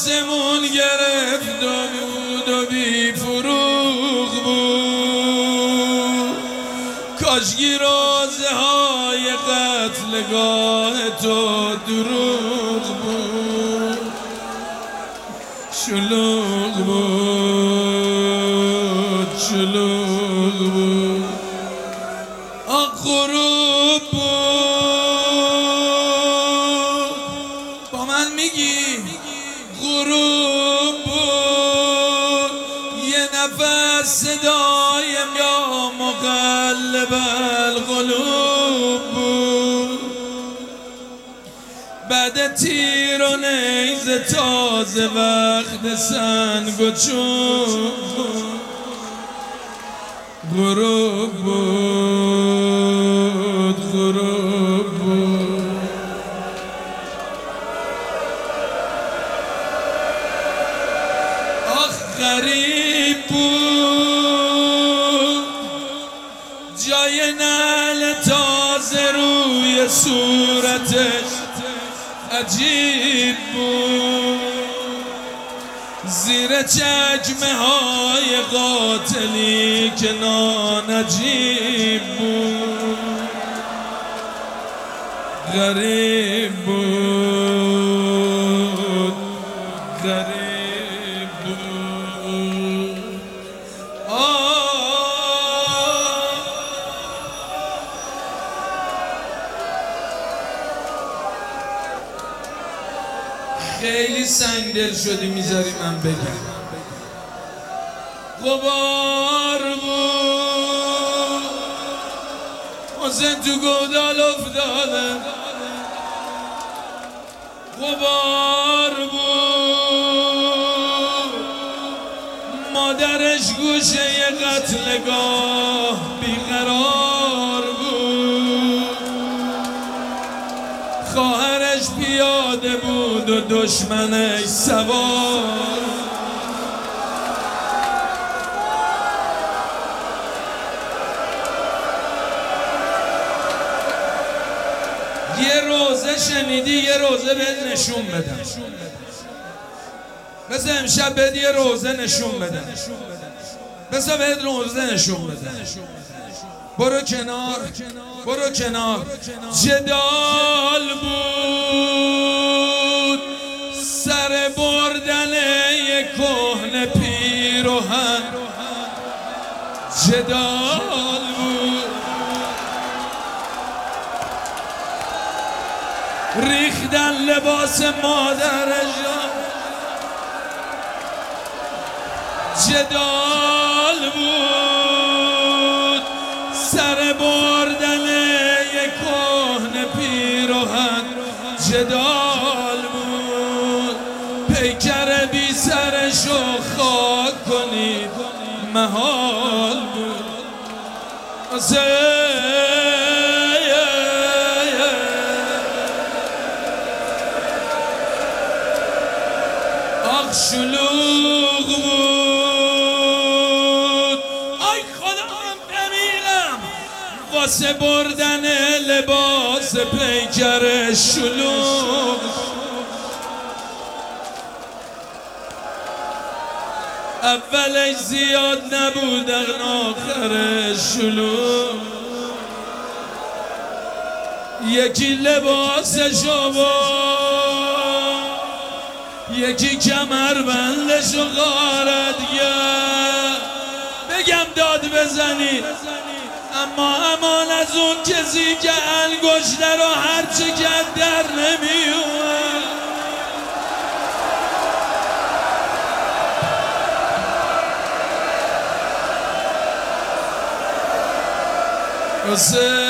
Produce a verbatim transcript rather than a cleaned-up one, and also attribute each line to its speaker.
Speaker 1: آسمون گرفت بود و بی فروغ بود، کاشکی روزه های قتلگاه تو دروغ بود. شلوغ بود شلوغ بود آن غروب بود. با من میگی غروب بود، یه نفس صدایم یا مقلب القلوب بود. بعد تیر و نیزه تازه وقت سنگ و چوب بود. غروب بود غروب بود. آخ غریب بود، جای نعل تازه روی صورتش عجیب بود. زیر چکمه های قاتلی که نانجیب بود. غریب بود غریب بود. خیلی سنگدل شدی میذاری من بگم. غبار بود، حسین تو گودال افتاده. غبار بود، مادرش گوشه ی قتلگاه بیقرار بود. خواهرش پیاده بود و دشمنش سوار. یه روزه شنیدی یه روزه بهت نشون بدم. بذار امشب بهت یه روزه نشون بدم. بذار بهت روزه نشون بدم. برو کنار برو کنار. جدال بود سر بردن یک کهنه پیراهن. جدال بود ریختن لباس مادرش. جدال بود سر بردن یک کهنه پیراهن. جدال بود پیکر بی سرشو خاک کنید محال بود. آخ شلوغ بود. آی خودم بمیرم واسه بردن لباس پیکر شلوغ. اولش زیاد نبود آخرش شلوغ. یکی لباسشو بود، یکی کمربندشو غارت کرد. بگم داد بزنی اما امان از اون کسی که انگشته رو هرچی کرد در نمیومد. حسین